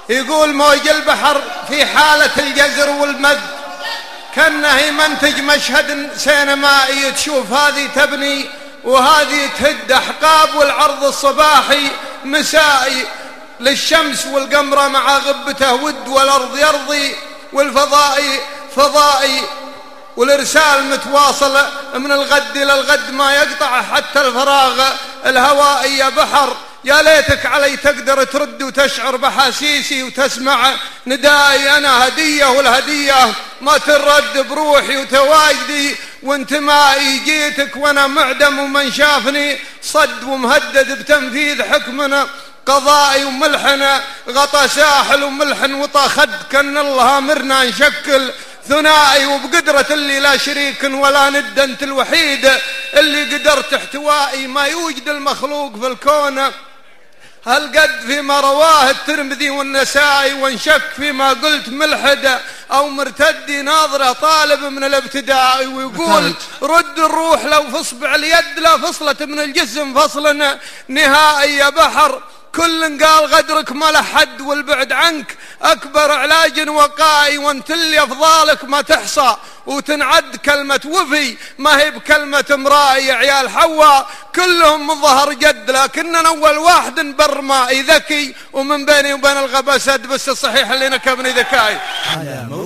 يقول موج البحر في حالة الجزر والمد كأنه يمنتج مشهد سينمائي، تشوف هذه تبني وهذه تهد أحقاب، والعرض الصباحي مسائي للشمس والقمرة مع غبته ود، والأرض يرضي والفضائي فضائي، والإرسال متواصل من الغد إلى الغد ما يقطع حتى الفراغ الهوائي. يا بحر يا ليتك علي تقدر ترد وتشعر بحاسيسي وتسمع ندائي، أنا هدية والهدية ما ترد بروحي وتواجدي وانتمائي، جيتك وأنا معدم ومن شافني صد ومهدد بتنفيذ حكمنا قضائي، وملحنا غطى ساحل وملحن وطا خد، كان الله أمرنا نشكل ثنائي، وبقدرة اللي لا شريك ولا ند أنت الوحيد اللي قدرت احتوائي، ما يوجد المخلوق في الكون هل قد فيما رواه الترمذي والنسائي، وانشك فيما قلت ملحد أو مرتدي ناظره طالب من الابتداء، ويقول رد الروح لو في اصبع اليد لا فصلت من الجسم فصل نهائي. يا بحر كل قال غدرك ما لحد، والبعد عنك أكبر علاج وقائي، وانت اللي أفضالك ما تحصى وتنعد، كلمة وفي ما هي بكلمة امرائي. يا عيال حواء كلهم من ظهر جد، لكننا أول واحد برمائي ذكي، ومن بيني وبين الغبا سد، بس الصحيح اللي نكبني ذكائي.